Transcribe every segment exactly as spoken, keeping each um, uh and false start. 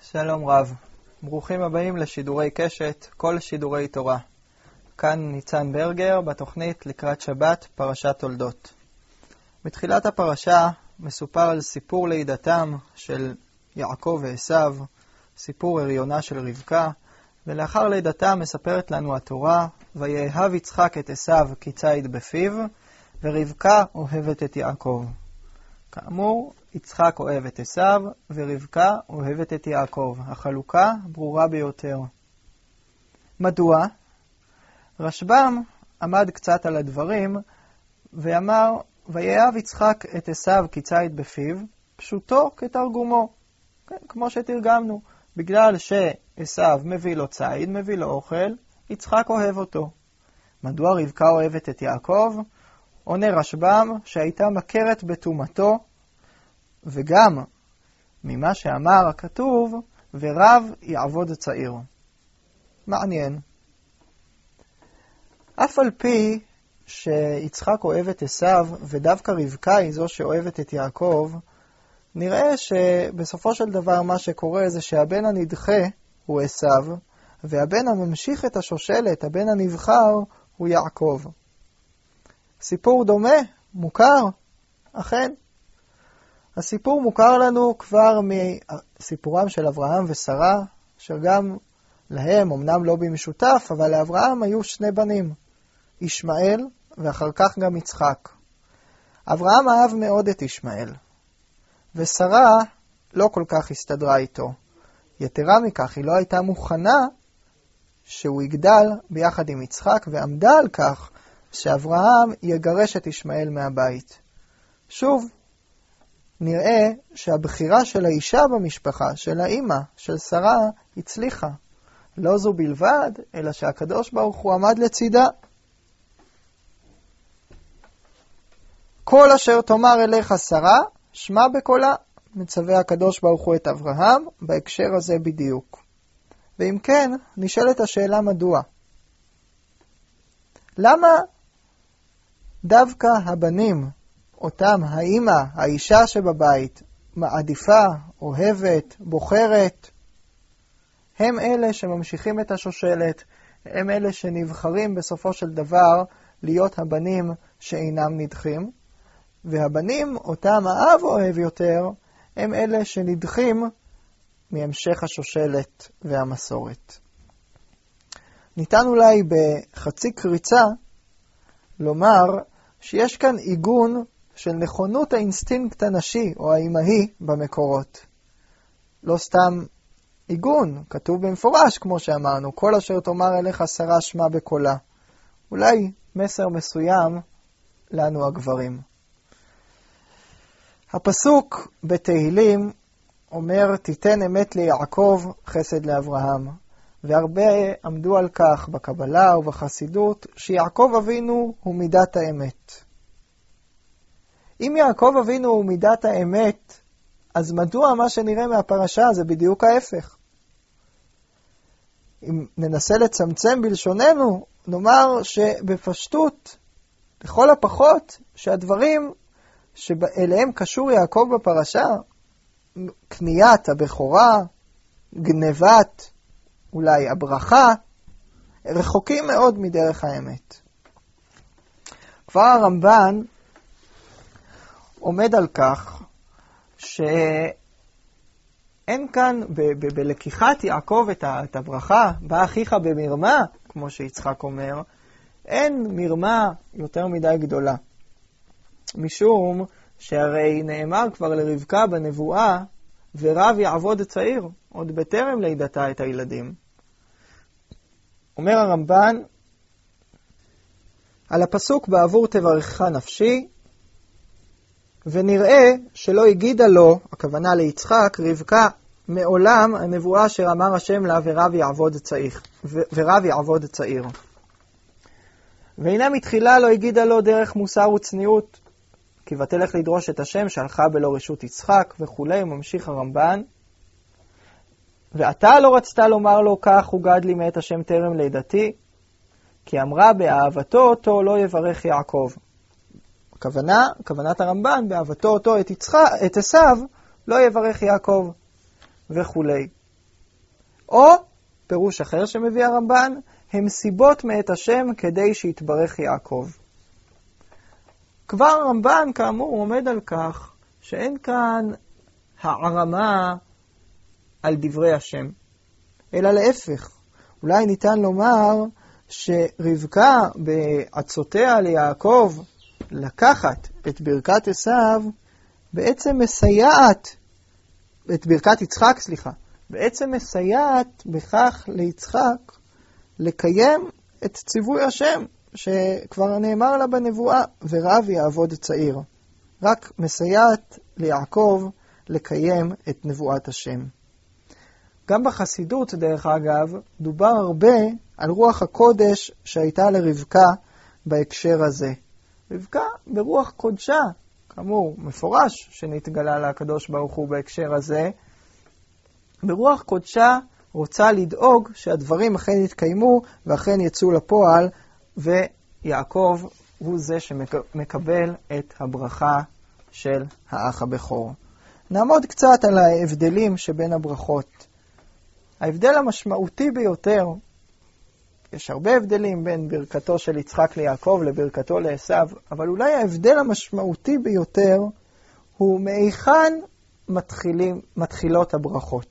שלום רב, ברוכים הבאים לשידורי קשת, כל שידורי תורה. כאן ניצן ברגר בתוכנית לקראת שבת פרשת תולדות. בתחילת הפרשה מסופר על סיפור לידתם של יעקב ועשיו, סיפור הריונה של רבקה, ולאחר לידתם מספרת לנו התורה, ויאהב יצחק את עשיו כי ציד בפיו, ורבקה אוהבת את יעקב. כאמור, יצחק אוהב את עשיו, ורבקה אוהבת את יעקב. החלוקה ברורה ביותר. מדוע? רשב"ם עמד קצת על הדברים, ואמר, ויאהב יצחק את עשיו כי ציד בפיו, פשוטו כתרגומו. כן, כמו שתרגמנו. בגלל שעשיו מביא לו ציד, מביא לו אוכל, יצחק אוהב אותו. מדוע רבקה אוהבת את יעקב? עונה רשב"ם שהייתה מכרת בתומתו, וגם ממה שאמר הכתוב, ורב יעבוד צעיר. מעניין. אף על פי שיצחק אוהב את עשיו, ודווקא רבקה היא זו שאוהבת את יעקב, נראה שבסופו של דבר מה שקורה זה שהבן הנדחה הוא עשיו, והבן הממשיך את השושלת, הבן הנבחר, הוא יעקב. סיפור דומה, מוכר, אכן. הסיפור מוכר לנו כבר מסיפורם של אברהם ושרה, שגם להם, אמנם לא במשותף, אבל לאברהם היו שני בנים, ישמעאל ואחר כך גם יצחק. אברהם אהב מאוד את ישמעאל, ושרה לא כל כך הסתדרה איתו. יתרה מכך, היא לא הייתה מוכנה שהוא יגדל ביחד עם יצחק, ועמדה על כך שאברהם יגרש את ישמעאל מהבית. שוב, נראה שהבחירה של האישה במשפחה, של האמא, של שרה, הצליחה. לא זו בלבד, אלא שהקדוש ברוך הוא עמד לצידה. כל אשר תאמר אליך שרה, שמע בקולה. מצווה הקדוש ברוך הוא את אברהם, בהקשר הזה בדיוק. ואם כן, נשאלת השאלה מדוע. למה דווקא הבנים, אותם האמא, האישה שבבית, מעדיפה, אוהבת, בוחרת, הם אלה שממשיכים את השושלת, הם אלה שנבחרים בסופו של דבר להיות הבנים שאינם נדחים, והבנים, אותם האב אוהב יותר, הם אלה שנדחים מהמשך השושלת והמסורת. ניתן אולי בחצי קריצה לומר שיש כאן עיגון של נכונות האינסטינקט הנשי או האימהי במקורות. לא סתם עיגון, כתוב במפורש כמו שאמרנו, כל אשר תאמר אליך שרה שמע בקולה. אולי מסר מסוים לנו הגברים. הפסוק בתהילים אומר, תיתן אמת ליעקב חסד לאברהם. והרבה עמדו על כך בקבלה ובחסידות, שיעקב אבינו הוא מידת האמת. אם יעקב אבינו הוא מידת האמת, אז מדוע מה שנראה מהפרשה זה בדיוק ההפך? אם ננסה לצמצם בלשוננו, נאמר שבפשטות, לכל הפחות, שהדברים שאליהם קשור יעקב בפרשה, קניית הבכורה, גנבת, אולי הברכה, רחוקים מאוד מדרך האמת. כבר הרמב"ן עומד על כך שאין כאן ב- ב- בלקיחת יעקב את, ה- את הברכה, בא אחיך במרמה, כמו שיצחק אומר, אין מרמה יותר מדי גדולה. משום שהרי נאמר כבר לרבקה בנבואה, ורב יעבוד צעיר, עוד בטרם לידתה את הילדים. אומר הרמב"ן, על הפסוק בעבור תברכך נפשי, ונראה שלא הגידה לו, הכוונה ליצחק, רבקה, מעולם הנבואה אשר אמר השם לה ורב יעבוד צעיר. ורב יעבוד צעיר. והנה מתחילה לא הגידה לו דרך מוסר וצניעות, כי ותלך לדרוש את השם שהלכה בלא רשות יצחק וכו', וממשיך הרמב"ן. ואתה לא רצתה לומר לו כך הוגד לי מאת השם טרם לידתי, כי אמרה באהבתו אותו לא יברך יעקב. הכוונה, כוונת הרמב"ן, באהבתו אותו את יצחק, את עשיו, לא יברך יעקב וכו'. או, פירוש אחר שמביא הרמב"ן, הם סיבות מאת השם כדי שיתברך יעקב. כבר הרמב"ן כאמור עומד על כך שאין כאן הערמה על דברי השם, אלא להפך. אולי ניתן לומר שרבקה בעצותיה ליעקב לקחת את ברכת עשיו, בעצם מסייעת, את ברכת יצחק, סליחה, בעצם מסייעת בכך ליצחק לקיים את ציווי השם, שכבר נאמר לה בנבואה, ורב יעבוד צעיר. רק מסייעת ליעקב לקיים את נבואת השם. גם בחסידות, דרך אגב, דובר הרבה על רוח הקודש שהייתה לרבקה בהקשר הזה. רבקה ברוח קודשה, כאמור, מפורש שנתגלה לה הקדוש ברוך הוא בהקשר הזה, ברוח קודשה רוצה לדאוג שהדברים אכן יתקיימו ואכן יצאו לפועל, ויעקב הוא זה שמקבל את הברכה של האח הבכור. נעמוד קצת על ההבדלים שבין הברכות. ההבדל המשמעותי ביותר, יש הרבה הבדלים בין ברכתו של יצחק ליעקב לברכתו לעשיו, אבל אולי ההבדל המשמעותי ביותר הוא מהיכן מתחילים, מתחילות הברכות.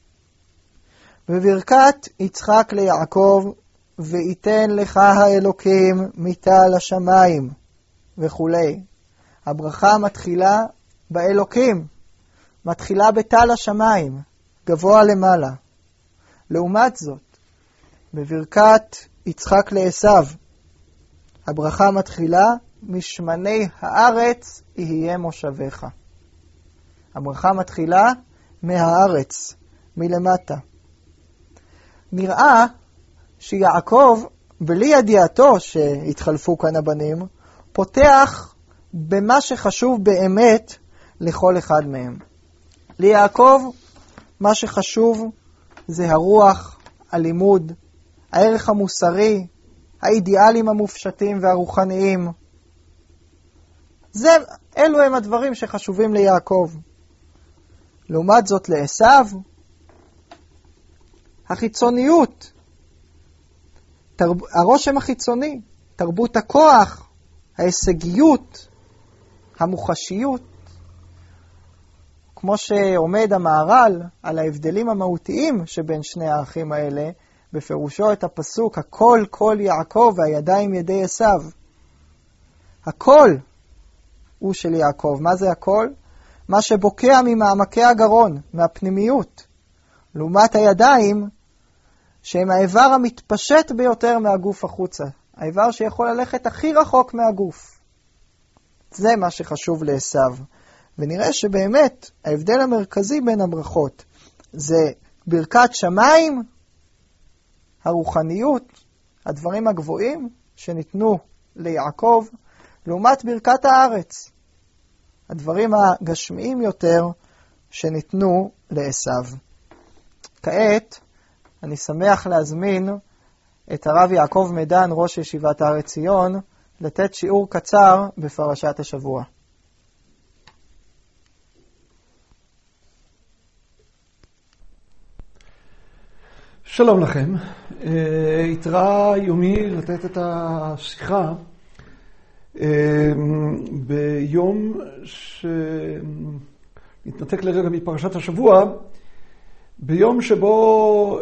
בברכת יצחק ליעקב, ויתן לך האלוקים מטל השמיים וכו'. הברכה מתחילה באלוקים, מתחילה בטל השמיים, גבוה למעלה. לעומת זאת, בברכת יצחק לעשיו, הברכה מתחילה משמני הארץ יהיה מושבך. הברכה מתחילה מהארץ, מלמטה. נראה שיעקב, בלי ידיעתו שהתחלפו כאן הבנים, פותח במה שחשוב באמת לכל אחד מהם. ליעקב, מה שחשוב זה הרוח, הלימוד, הערך המוסרי, האידיאלים המופשטים והרוחניים. זה, אלו הם הדברים שחשובים ליעקב. לעומת זאת לעשיו, החיצוניות, תרב... הרושם החיצוני, תרבות הכוח, ההישגיות, המוחשיות, כמו שעומד המהר"ל על ההבדלים המהותיים שבין שני האחים האלה, בפירושו את הפסוק, הכל כל יעקב והידיים ידי עשיו. הכל הוא של יעקב. מה זה הכל? מה שבוקע ממעמקי הגרון, מהפנימיות. לעומת הידיים, שהם האיבר המתפשט ביותר מהגוף החוצה. האיבר שיכול ללכת הכי רחוק מהגוף. זה מה שחשוב לעשיו. ונראה שבאמת ההבדל המרכזי בין הברכות זה ברכת שמיים, הרוחניות, הדברים הגבוהים שניתנו ליעקב, לעומת ברכת הארץ, הדברים הגשמיים יותר שניתנו לעשיו. כעת אני שמח להזמין את הרב יעקב מדן, ראש ישיבת הר עציון, לתת שיעור קצר בפרשת השבוע. שלום לכם. התראה יומי לתת את השיחה ביום שנתנתק לרגע מפרשת השבוע, ביום שבו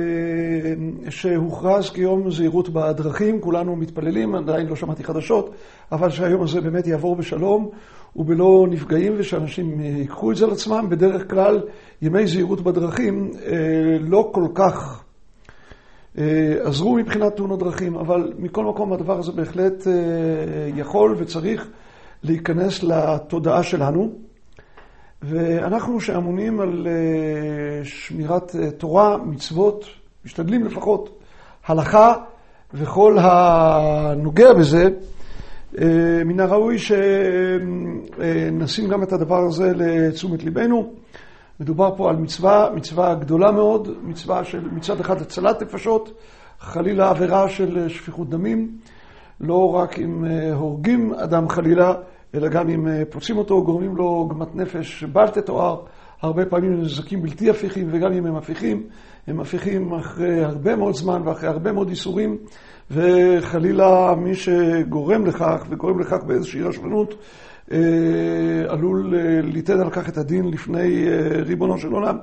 שהוכרז כיום זהירות בדרכים. כולנו מתפללים, עדיין לא שמעתי חדשות, אבל שהיום הזה באמת יעבור בשלום ובלא נפגעים, ושאנשים ייקחו את זה על עצמם. בדרך כלל ימי זהירות בדרכים לא כל כך עזרו מבחינת תאונות דרכים, אבל מכל מקום הדבר הזה בהחלט יכול וצריך להיכנס לתודעה שלנו. ואנחנו שאמונים על שמירת תורה, מצוות, משתדלים לפחות הלכה וכל הנוגע בזה, מן הראוי שנשים גם את הדבר הזה לתשומת ליבנו. מדובר פה על מצווה, מצווה גדולה מאוד, מצווה של מצד אחד הצלת נפשות, חלילה עבירה של שפיכות דמים, לא רק אם הורגים אדם חלילה, אלא גם אם פוצעים אותו, גורמים לו גמת נפש בל תתואר, הרבה פעמים נזקים בלתי הפיכים, וגם אם הם הפיכים, הם הפיכים אחרי הרבה מאוד זמן ואחרי הרבה מאוד איסורים, וחלילה מי שגורם לכך וגורם לכך באיזושהי רשלנות, עלול ליתן על כך את הדין לפני ריבונו של עולם.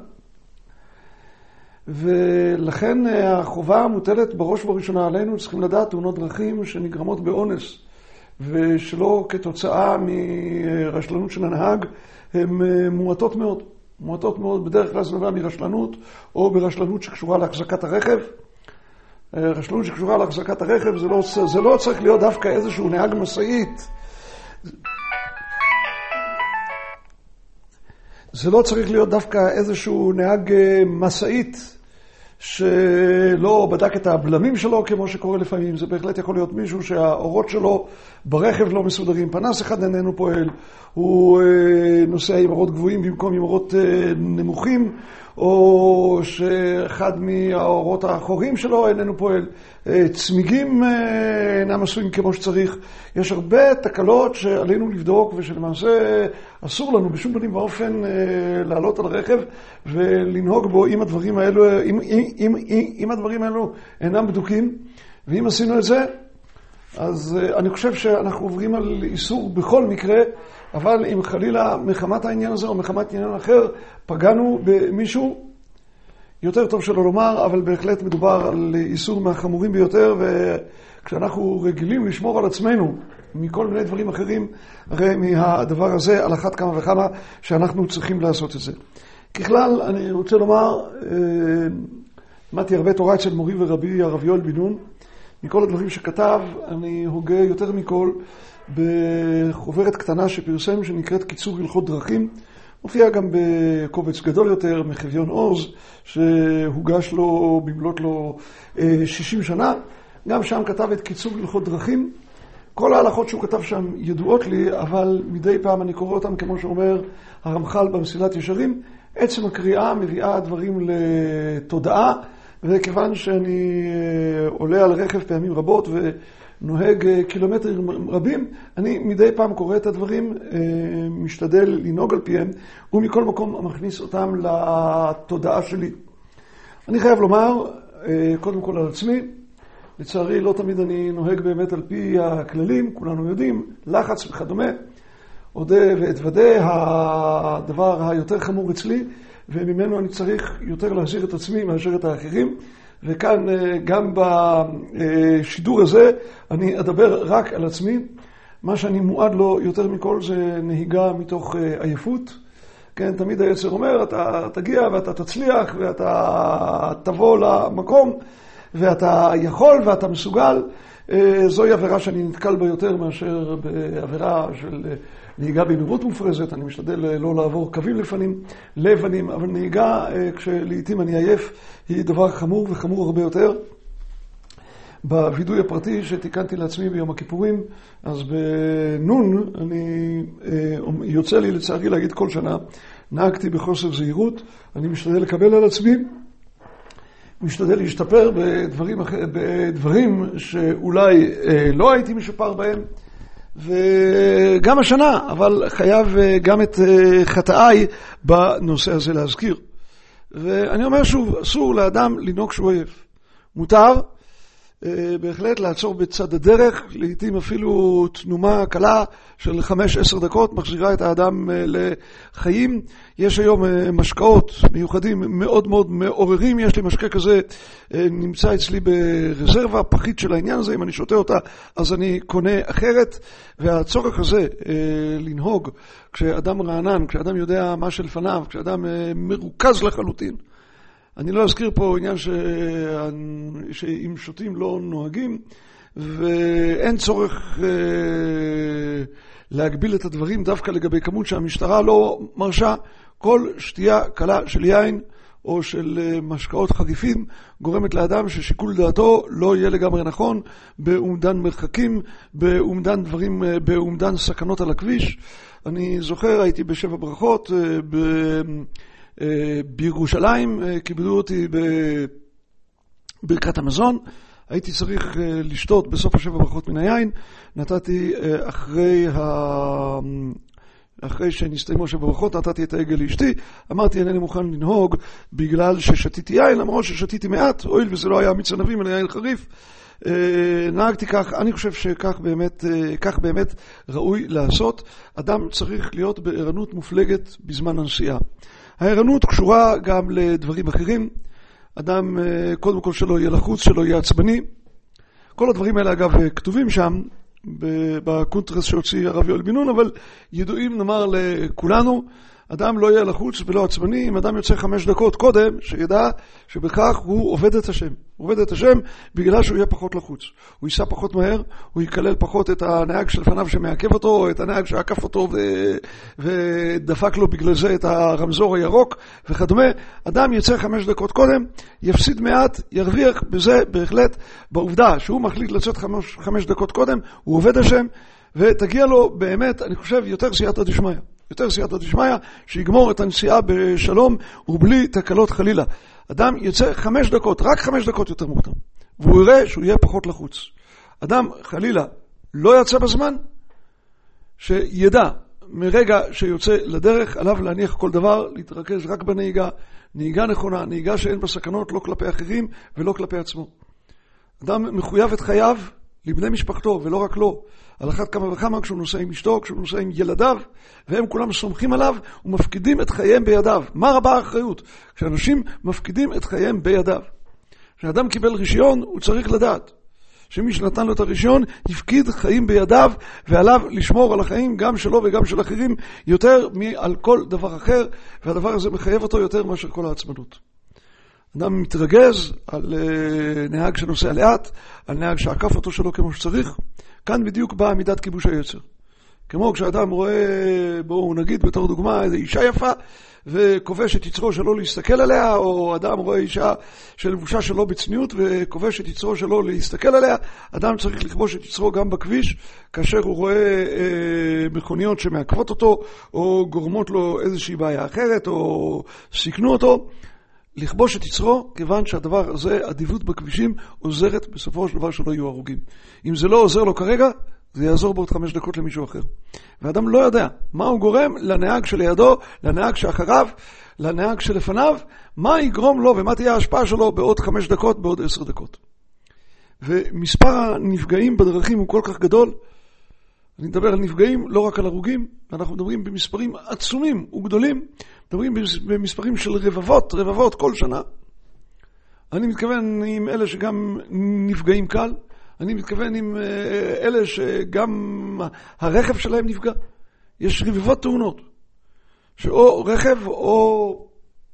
ולכן החובה מוטלת בראש ובראשונה עלינו, צריכים לדעת תאונות דרכים שנגרמות באונס, ושלא כתוצאה מרשלנות של הנהג, הן מועטות מאוד. מועטות מאוד, בדרך כלל זה נובע מרשלנות, או ברשלנות שקשורה להחזקת הרכב. רשלנות שקשורה להחזקת הרכב, זה לא, זה לא צריך להיות דווקא איזשהו נהג משאית. זה לא צריך להיות דווקא איזשהו נהג משאית שלא בדק את הבלמים שלו, כמו שקורה לפעמים. זה בהחלט יכול להיות מישהו שהאורות שלו ברכב לא מסודרים, פנס אחד איננו פועל, הוא נוסע עם אורות גבוהים במקום עם אורות נמוכים, או שאחד מהאורות האחוריים שלו איננו פועל, צמיגים אינם עשויים כמו שצריך. יש הרבה תקלות שעלינו לבדוק, ושלמעשה אסור לנו בשום פנים ואופן לעלות על רכב ולנהוג בו אם הדברים האלו, אם, אם, אם, אם הדברים האלו אינם בדוקים. ואם עשינו את זה, אז אני חושב שאנחנו עוברים על איסור בכל מקרה, אבל אם חלילה מחמת העניין הזה או מחמת עניין אחר פגענו במישהו, יותר טוב שלא לומר, אבל בהחלט מדובר על איסור מהחמורים ביותר, וכשאנחנו רגילים לשמור על עצמנו מכל מיני דברים אחרים, הרי מהדבר הזה על אחת כמה וכמה שאנחנו צריכים לעשות את זה. ככלל, אני רוצה לומר, למדתי הרבה תורה אצל מורי ורבי הרב יואל בן נון. מכל הדברים שכתב, אני הוגה יותר מכל בחוברת קטנה שפרסם, שנקראת קיצור הלכות דרכים. מופיע גם בקובץ גדול יותר, מחביון עוז, שהוגש לו במלאת לו שישים שנה. גם שם כתב את קיצור הלכות דרכים. כל ההלכות שהוא כתב שם ידועות לי, אבל מדי פעם אני קורא אותם, כמו שאומר הרמח"ל במסילת ישרים. עצם הקריאה מביאה דברים לתודעה, וכיוון שאני עולה על רכב פעמים רבות ונוהג קילומטרים רבים, אני מדי פעם קורא את הדברים, משתדל לנהוג על פיהם, ומכל מקום מכניס אותם לתודעה שלי. אני חייב לומר, קודם כל על עצמי, לצערי לא תמיד אני נוהג באמת על פי הכללים, כולנו יודעים, לחץ וכדומה. אודה ואתוודה, הדבר היותר חמור אצלי, וממנו אני צריך יותר להחזיר את עצמי מאשר את האחרים. וכאן גם בשידור הזה אני אדבר רק על עצמי. מה שאני מועד לו יותר מכל זה נהיגה מתוך עייפות. כן, תמיד היצר אומר, אתה תגיע ואתה תצליח ואתה תבוא למקום ואתה יכול ואתה מסוגל. זוהי עבירה שאני נתקל בה יותר מאשר בעבירה של נהיגה במהירות מופרזת. אני משתדל לא לעבור קווים לפנים, לבנים, אבל נהיגה כשלעיתים אני עייף היא דבר חמור וחמור הרבה יותר. בווידוי הפרטי שתיקנתי לעצמי ביום הכיפורים, אז בנון אני יוצא לי לצערי להגיד כל שנה, נהגתי בחוסר זהירות. אני משתדל לקבל על עצמי, משתדל להשתפר בדברים, בדברים שאולי לא הייתי משופר בהם, וגם השנה, אבל חייב גם את חטאיי בנושא הזה להזכיר. ואני אומר שוב, אסור לאדם לנהוג שהוא עייף. מותר בהחלט לעצור בצד הדרך, לעתים אפילו תנומה קלה של חמש עשר דקות מחזירה את האדם לחיים. יש היום משקאות מיוחדים מאוד מאוד מעוררים. יש לי משקה כזה, נמצא אצלי ברזרבה, פחית של העניין הזה. אם אני שותה אותה אז אני קונה אחרת. והצורך הזה לנהוג כשאדם רענן, כשאדם יודע מה שלפניו, כשאדם מרוכז לחלוטין. אני לא אזכיר פה עניין ש... שאם שותים לא נוהגים, ואין צורך אה, להגביל את הדברים דווקא לגבי כמות שהמשטרה לא מרשה. כל שתייה קלה של יין או של משקאות חריפים גורמת לאדם ששיקול דעתו לא יהיה לגמרי נכון באומדן מרחקים, באומדן דברים, באומדן סכנות על הכביש. אני זוכר, הייתי בשבע ברכות, ב... בירושלים, קיבלו אותי בברכת המזון, הייתי צריך לשתות בסוף השבע ברכות מן היין, נתתי אחרי אחרי שנסתיימו שברכות נתתי את העגל לאשתי, אמרתי אינני מוכן לנהוג בגלל ששתיתי יין, למרות ששתיתי מעט, הואיל וזה לא היה מיץ ענבים אלא יין חריף, נהגתי כך. אני חושב שכך באמת, כך באמת ראוי לעשות. אדם צריך להיות בערנות מופלגת בזמן הנסיעה. הערנות קשורה גם לדברים אחרים. אדם קודם כל שלא יהיה לחוץ, שלא יהיה עצבני. כל הדברים האלה אגב כתובים שם בקונטרס שהוציא הרב יואל בן נון, אבל ידועים נאמר לכולנו. אדם לא יהיה לחוץ ולא עצבני. אם אדם יוצא חמש דקות קודם, שידע שבכך הוא עובד את השם. הוא עובד את השם בגלל שהוא יהיה פחות לחוץ. הוא ייסע פחות מהר, הוא יקלל פחות את הנהג שלפניו שמעכב אותו, או את הנהג שעקף אותו ו... ודפק לו בגלל זה את הרמזור הירוק וכדומה. אדם יצא חמש דקות קודם, יפסיד מעט, ירוויח בזה בהחלט, בעובדה שהוא מחליט לצאת חמש, חמש דקות קודם, הוא עובד השם, ותגיע לו באמת, אני חושב, יותר סייעתא דשמיא. יותר סייעתא דשמיא, שיגמור את הנסיעה בשלום ובלי תקלות חלילה. אדם יוצא חמש דקות, רק חמש דקות יותר מוקדם, והוא יראה שהוא יהיה פחות לחוץ. אדם חלילה לא יצא בזמן, שידע מרגע שיוצא לדרך, עליו להניח כל דבר, להתרכז רק בנהיגה, נהיגה נכונה, נהיגה שאין בה סכנות לא כלפי אחרים ולא כלפי עצמו. אדם מחויב את חייו לבני משפחתו ולא רק לו, על אחת כמה וכמה כשהוא נוסע עם אשתו, כשהוא נוסע עם ילדיו, והם כולם סומכים עליו ומפקידים את חייהם בידיו. מה רבה האחריות? כשאנשים מפקידים את חייהם בידיו. כשאדם קיבל רישיון, הוא צריך לדעת שמי שנתן לו את הרישיון יפקיד חיים בידיו, ועליו לשמור על החיים גם שלו וגם של אחרים יותר מעל כל דבר אחר, והדבר הזה מחייב אותו יותר מאשר כל העצמנות. אדם מתרגז על נהג שנוסע לאט, על נהג שעקף אותו שלא כמו שצריך. כאן בדיוק באה מידת כיבוש היצר. כמו כשאדם רואה, בואו נגיד בתור דוגמה, איזו אישה יפה, וכובש את יצרו שלו להסתכל עליה, או אדם רואה אישה שלבושה שלו בצניעות, וכובש את יצרו שלו להסתכל עליה. אדם צריך לכבוש את יצרו גם בכביש, כאשר הוא רואה אה, מכוניות שמעכבות אותו, או גורמות לו איזושהי בעיה אחרת, או סיכנו אותו. לכבוש את יצרו, כיוון שהדבר הזה, עדיבות בכבישים, עוזרת בסופו של דבר שלא יהיו הרוגים. אם זה לא עוזר לו כרגע, זה יעזור בעוד חמש דקות למישהו אחר. ואדם לא יודע מה הוא גורם לנהג שלידו, לנהג שאחריו, לנהג שלפניו, מה יגרום לו ומה תהיה ההשפעה שלו בעוד חמש דקות, בעוד עשר דקות. ומספר הנפגעים בדרכים הוא כל כך גדול. אני מדבר על נפגעים, לא רק על הרוגים, אנחנו מדברים במספרים עצומים וגדולים, מדברים במספרים של רבבות, רבבות כל שנה. אני מתכוון עם אלה שגם נפגעים קל, אני מתכוון עם אלה שגם הרכב שלהם נפגע. יש רבבות תאונות, שאו רכב או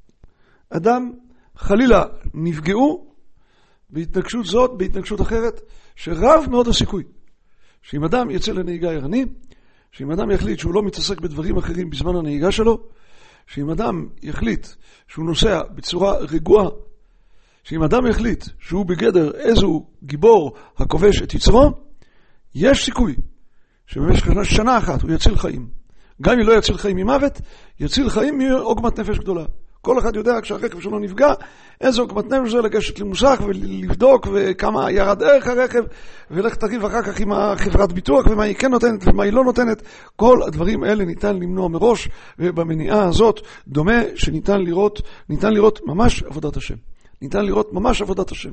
אדם חלילה נפגעו בהתנגשות זאת, בהתנגשות אחרת, שרב מאוד הסיכוי. שאם אדם יצא לנהיגה ערני, שאם אדם יחליט שהוא לא מתעסק בדברים אחרים בזמן הנהיגה שלו, שאם אדם יחליט שהוא נוסע בצורה רגועה, שאם אדם יחליט שהוא בגדר איזו גיבור הכובש את יצרו, יש סיכוי שבמשך שנה אחת הוא יציל חיים. גם אם לא יציל חיים ממוות, יציל חיים מעוגמת נפש גדולה. כל אחד יודע כשהרכב שלו נפגע, איזו עוגמת נפש זה לגשת למוסך ולבדוק וכמה ירד ערך הרכב, ולך תריב אחר כך עם החברת ביטוח ומה היא כן נותנת ומה היא לא נותנת. כל הדברים האלה ניתן למנוע מראש, ובמניעה הזאת דומה שניתן לראות, ניתן לראות ממש עבודת השם. ניתן לראות ממש עבודת השם.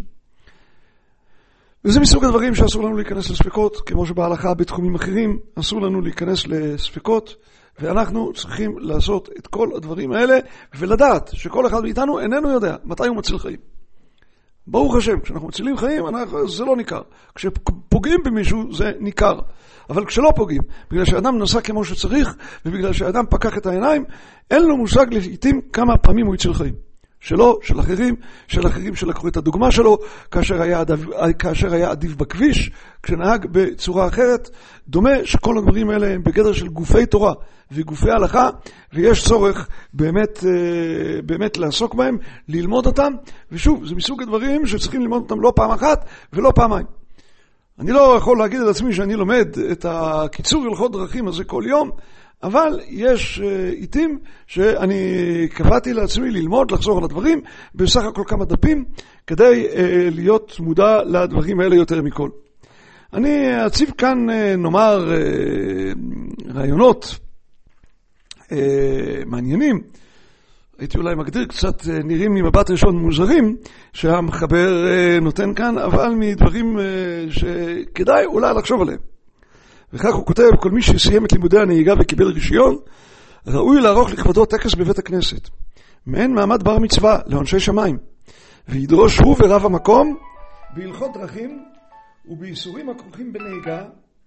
וזה מסוג הדברים שאסור לנו להיכנס לספקות, כמו שבהלכה בתחומים אחרים אסור לנו להיכנס לספקות, ואנחנו צריכים לעשות את כל הדברים האלה, ולדעת שכל אחד מאיתנו איננו יודע מתי הוא מציל חיים. ברוך השם, כשאנחנו מצילים חיים, אנחנו, זה לא ניכר. כשפוגעים במישהו, זה ניכר. אבל כשלא פוגעים, בגלל שאדם נסע כמו שצריך, ובגלל שאדם פקח את העיניים, אין לו מושג לעתים כמה פעמים הוא יציל חיים. שלו, של אחרים, של אחרים שלקחו את הדוגמה שלו, כאשר היה, עדיף, כאשר היה עדיף בכביש, כשנהג בצורה אחרת. דומה שכל הדברים האלה הם בגדר של גופי תורה וגופי הלכה, ויש צורך באמת, באמת לעסוק בהם, ללמוד אותם, ושוב, זה מסוג הדברים שצריכים ללמוד אותם לא פעם אחת ולא פעמיים. אני לא יכול להגיד על עצמי שאני לומד את הקיצור הלכות דרכים הזה כל יום, אבל יש עיתים שאני קבעתי לעצמי ללמוד, לחזור על הדברים, בסך הכל כמה דפים, כדי להיות מודע לדברים האלה יותר מכל. אני אציב כאן, נאמר, רעיונות אה, מעניינים, הייתי אולי מגדיר קצת אה, נראים ממבט ראשון מוזרים, שהמחבר אה, נותן כאן, אבל מדברים אה, שכדאי אולי לחשוב עליהם. וכך הוא כותב, כל מי שסיים את לימודי הנהיגה וקיבל רישיון, ראוי לערוך לכבודו טקס בבית הכנסת. מעין מעמד בר מצווה לאנשי שמיים, וידרוש הוא ורב המקום בהלכות דרכים ובאיסורים הכרוכים בנהיגה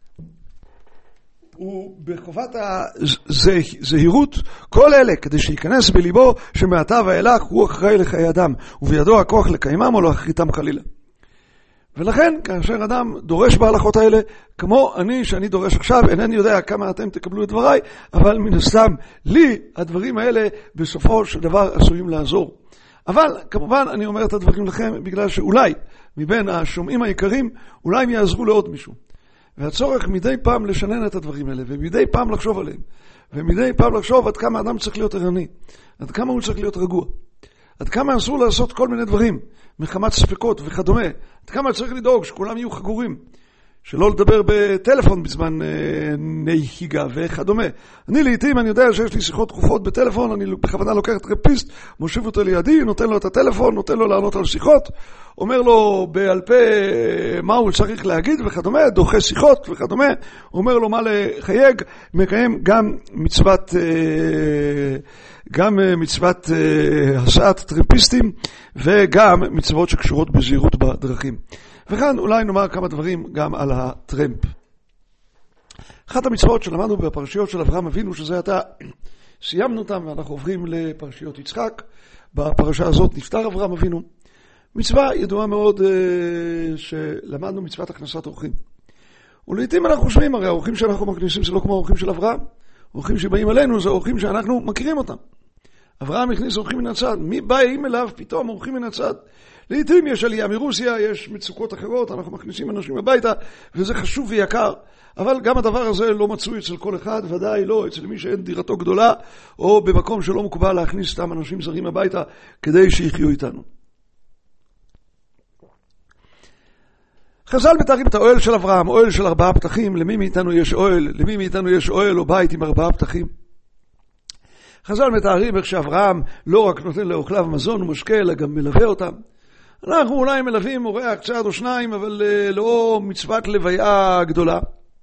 ובחובת הזהירות, כל אלה כדי שיכנס בליבו שמעתה ואילך הוא אחראי לחיי אדם, ובידו הכוח לקיימם או להכריתם חלילה. ולכן כאשר אדם דורש בהלכות האלה, כמו אני שאני דורש עכשיו, אינני יודע כמה אתם תקבלו את דבריי, אבל מן הסתם לי הדברים האלה בסופו של דבר עשויים לעזור. אבל כמובן אני אומר את הדברים לכם בגלל שאולי מבין השומעים העיקרים אולי הם יעזרו לעוד מישהו. והצורך מדי פעם לשנן את הדברים האלה ומדי פעם לחשוב עליהם ומדי פעם לחשוב עד כמה אדם צריך להיות ערני, עד כמה הוא צריך להיות רגוע, עד כמה אסור לעשות כל מיני דברים מחמת ספקות וכדומה, עד כמה צריך לדאוג שכולם יהיו חגורים, שלא לדבר בטלפון בזמן אה, נהיגה וכדומה. אני לעתים, אני יודע שיש לי שיחות תכופות בטלפון, אני בכוונה לוקח את טרמפיסט, מושיב אותו לידי, נותן לו את הטלפון, נותן לו לענות על שיחות, אומר לו בעל פה מה הוא צריך להגיד וכדומה, דוחה שיחות וכדומה, אומר לו מה לחייג, מקיים גם מצוות, אה, גם מצוות אה, הסעת טרמפיסטים, וגם מצוות שקשורות בזהירות בדרכים. וכאן אולי נאמר כמה דברים גם על הטרמפ. אחת המצוות שלמדנו בפרשיות של אברהם אבינו, שזה הייתה, סיימנו אותם ואנחנו עוברים לפרשיות יצחק. בפרשה הזאת נפטר אברהם אבינו. מצווה ידועה מאוד שלמדנו, מצוות הכנסת אורחים. ולעיתים אנחנו חושבים, הרי האורחים שאנחנו מכניסים זה לא כמו האורחים של אברהם. אורחים שבאים עלינו זה אורחים שאנחנו מכירים אותם. אברהם הכניס אורחים מן הצד. מי באים אליו פתאום אורחים מן הצד? לעתים יש עלייה מרוסיה, יש מצוקות אחרות, אנחנו מכניסים אנשים הביתה, וזה חשוב ויקר. אבל גם הדבר הזה לא מצוי אצל כל אחד, ודאי לא אצל מי שאין דירתו גדולה, או במקום שלא מקובל להכניס סתם אנשים זרים הביתה, כדי שיחיו איתנו. חז"ל מתארים את האוהל של אברהם, אוהל של ארבעה פתחים. למי מאיתנו יש אוהל? למי מאיתנו יש אוהל או בית עם ארבעה פתחים? חז"ל מתארים איך שאברהם לא רק נותן לאוכליו מזון ומשקה, אלא גם מלווה אותם. אנחנו אולי מלווים אורח צעד או שניים, אבל לא מצוות לוויה גדולה.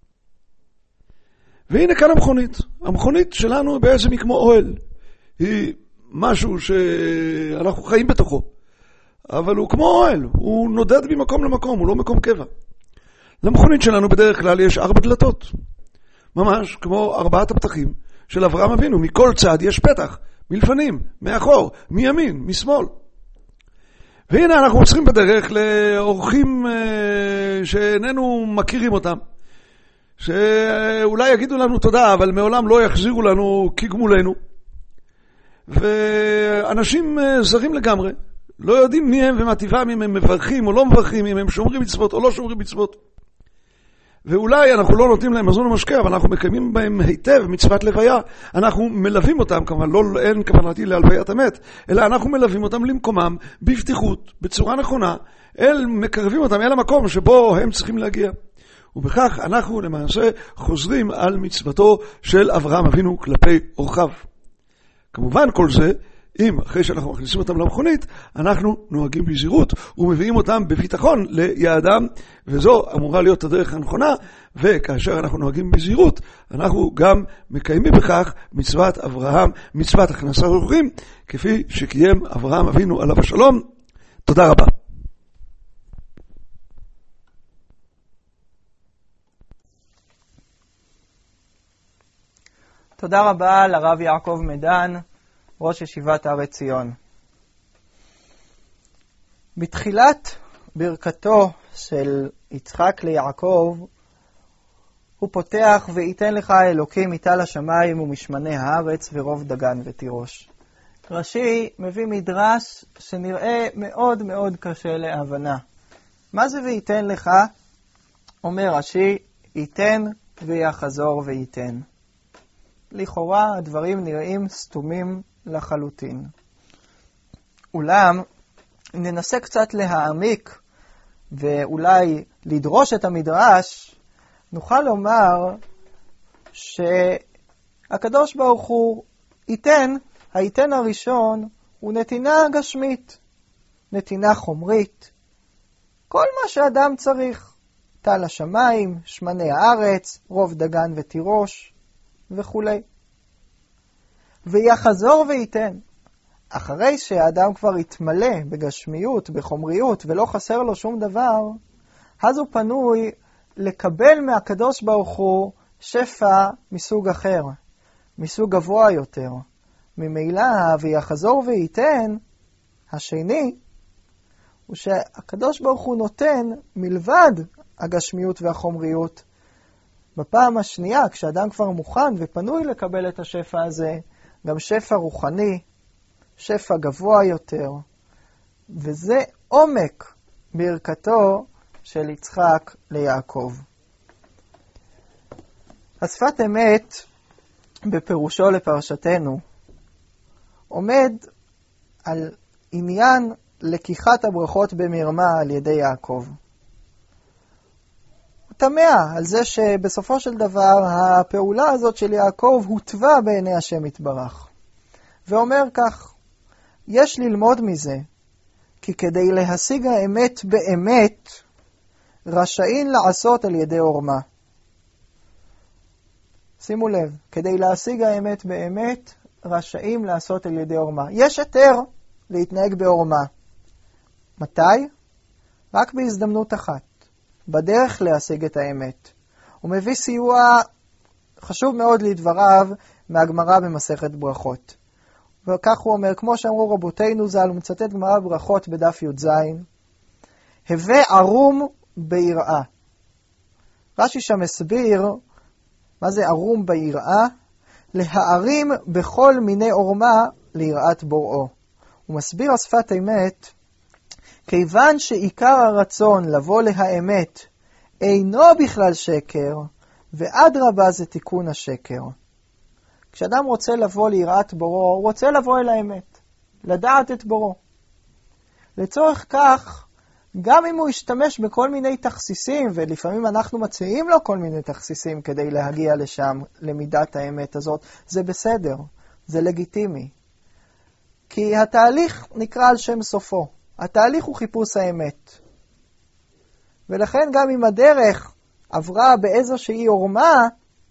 והנה כאן המכונית. המכונית שלנו בעצם היא כמו אוהל. היא משהו שאנחנו חיים בתוכו. אבל הוא כמו אוהל. הוא נודד ממקום למקום, הוא לא מקום קבע. למכונית שלנו בדרך כלל יש ארבע דלתות. ממש כמו ארבעת הפתחים של אברהם אבינו. מכל צד יש פתח. מלפנים, מאחור, מימין, משמאל. והנה אנחנו עוצרים בדרך לאורחים שאיננו מכירים אותם, שאולי יגידו לנו תודה, אבל מעולם לא יחזירו לנו כגמולנו. ואנשים זרים לגמרי, לא יודעים מי הם ומה טבעם, אם הם מברכים או לא מברכים, אם הם שומרים מצוות או לא שומרים מצוות. ואולי אנחנו לא נותנים להם מזון ומשקה, אבל אנחנו מקיימים בהם היטב מצוות לוויה. אנחנו מלווים אותם, כמובן לא, אין כוונתי להלוויית המת, אלא אנחנו מלווים אותם למקומם בפתיחות, בצורה נכונה, אל מקרבים אותם אל המקום שבו הם צריכים להגיע. ובכך אנחנו למעשה חוזרים על מצוותו של אברהם אבינו כלפי אורחיו. כמובן כל זה, אם אחרי שאנחנו מכניסים אותם למכונית, אנחנו נוהגים בזהירות ומביאים אותם בביטחון ליעדם, וזו אמורה להיות הדרך הנכונה. וכאשר אנחנו נוהגים בזהירות, אנחנו גם מקיימים בכך מצוות אברהם, מצוות הכנסת אורחים, כפי שקיים אברהם אבינו עליו השלום. תודה רבה. תודה רבה לרב יעקב מדן, ראש ישיבת הר עציון. בתחילת ברכתו של יצחק ליעקב, הוא פותח ויתן לך אלוקים מטל השמיים ומשמני הארץ ורוב דגן ותירוש. רש"י מביא מדרש שנראה מאוד מאוד קשה להבנה. מה זה ויתן לך? אומר רש"י, ייתן ויחזור וייתן. לכאורה הדברים נראים סתומים לחלוטין. אולם ננסה קצת להעמיק ואולי לדרוש את המדרש, נוכל לומר הקדוש ברוך הוא ייתן, הייתן הראשון הוא נתינה גשמית, נתינה חומרית, כל מה שאדם צריך, טל השמיים, שמני הארץ, רוב דגן ותירוש וכו'. ויחזור וייתן, אחרי שהאדם כבר יתמלא בגשמיות, בחומריות, ולא חסר לו שום דבר, אז הוא פנוי לקבל מהקדוש ברוך הוא שפע מסוג אחר, מסוג גבוה יותר. ממילא ויחזור וייתן, השני, הוא שהקדוש ברוך הוא נותן מלבד הגשמיות והחומריות. בפעם השנייה, כשאדם כבר מוכן ופנוי לקבל את השפע הזה, גם שפע רוחני, שפע גבוה יותר, וזה עומק ברכתו של יצחק ליעקב. השפת אמת בפירושו לפרשתנו עומד על עניין לקיחת הברכות במרמה על ידי יעקב. הוא תמה על זה שבסופו של דבר הפעולה הזאת של יעקב הוטבה בעיני השם יתברך. ואומר כך, יש ללמוד מזה, כי כדי להשיג האמת באמת, רשאין לעשות על ידי עורמה. שימו לב, כדי להשיג האמת באמת, רשאים לעשות על ידי עורמה. יש היתר להתנהג בעורמה. מתי? רק בהזדמנות אחת, בדרך להשיג את האמת. הוא מביא סיוע חשוב מאוד לדבריו מהגמרא במסכת ברכות. וכך הוא אומר, כמו שאמרו רבותינו ז"ל, הוא מצטט גמרא ברכות בדף י"ז, הווה ערום ביראה. רש"י שם מסביר מה זה ערום ביראה, להערים בכל מיני עורמה ליראת בוראו. הוא מסביר השפת אמת, כיוון שעיקר הרצון לבוא להאמת אינו בכלל שקר, ואדרבה זה תיקון השקר. כשאדם רוצה לבוא ליראת בוראו, הוא רוצה לבוא אל האמת, לדעת את בוראו. לצורך כך, גם אם הוא ישתמש בכל מיני תכסיסים, ולפעמים אנחנו מציעים לו כל מיני תכסיסים כדי להגיע לשם, למידת האמת הזאת, זה בסדר, זה לגיטימי. כי התהליך נקרא על שם סופו. התהליך הוא חיפוש האמת. ולכן גם אם הדרך עברה באיזושהי עורמה,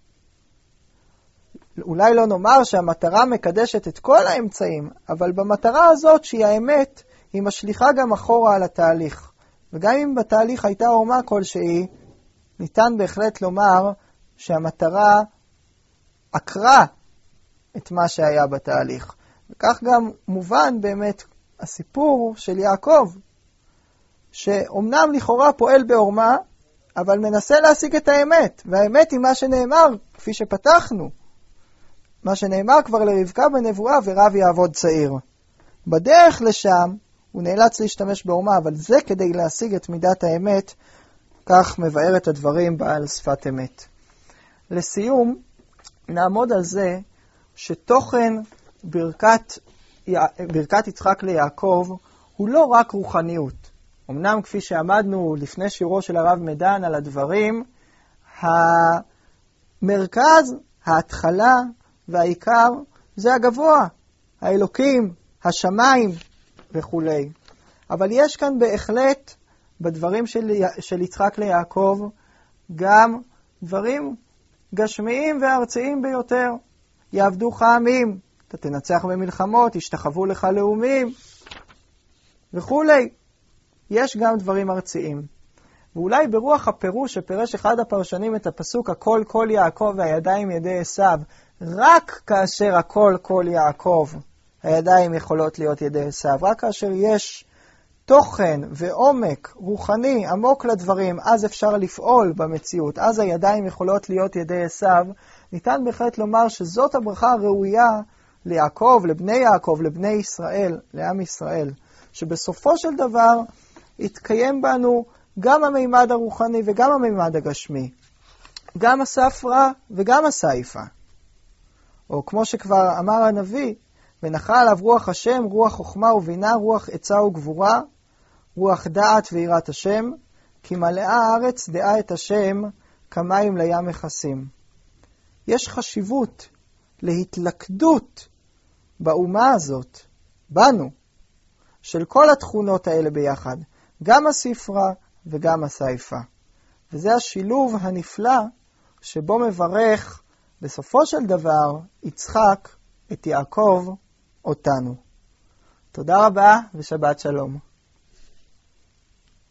אולי לא נאמר שהמטרה מקדשת את כל האמצעים, אבל במטרה הזאת שהיא האמת, היא משליחה גם אחורה על התהליך. וגם אם בתהליך הייתה עורמה כלשהי, ניתן בהחלט לומר שהמטרה עקרה את מה שהיה בתהליך. וכך גם מובן באמת הסיפור של יעקב, שאומנם לכאורה פועל בעורמה, אבל מנסה להשיג את האמת. והאמת היא מה שנאמר, כפי שפתחנו, מה שנאמר כבר לרבקה בנבואה, ורב יעבוד צעיר. בדרך לשם הוא נאלץ להשתמש בעורמה, אבל זה כדי להשיג את מידת האמת, כך מבאר את הדברים בעל שפת אמת. לסיום, נעמוד על זה שתוכן ברכת, ברכת יצחק ליעקב הוא לא רק רוחניות. אמנם כפי שעמדנו לפני שירו של הרב מדן על הדברים, המרכז, ההתחלה והעיקר זה הגבוה, האלוקים, השמיים וכו'. אבל יש כאן בהחלט בדברים של, של יצחק ליעקב גם דברים גשמיים וארציים ביותר. יעבדוך עמים, אתה תנצח במלחמות, ישתחוו לך לאומים וכו'. יש גם דברים ארציים. ואולי ברוח הפירוש שפרש אחד הפרשנים את הפסוק הכל כל יעקב והידיים ידי עשיו, רק כאשר הכל כל יעקב הידיים יכולות להיות ידי עשיו, רק כאשר יש תוכן ועומק רוחני עמוק לדברים, אז אפשר לפעול במציאות, אז הידיים יכולות להיות ידי עשיו. ניתן בהחלט לומר שזאת הברכה הראויה ליעקב, לבני יעקב, לבני ישראל, לעם ישראל, שבסופו של דבר יתקיים בנו גם המימד הרוחני וגם המימד הגשמי, גם הספרה וגם הסייפה. או כמו שכבר אמר הנביא, ונחל עליו רוח השם, רוח חוכמה ובינה, רוח עצה וגבורה, רוח דעת ויראת השם, כי מלאה הארץ דעה את השם, כמים לים מכסים. יש חשיבות להתלכדות באומה הזאת, בנו, של כל התכונות האלה ביחד, גם הספרה וגם הסייפה. וזה השילוב הנפלא שבו מברך בסופו של דבר יצחק את יעקב אותנו. תודה רבה ושבת שלום.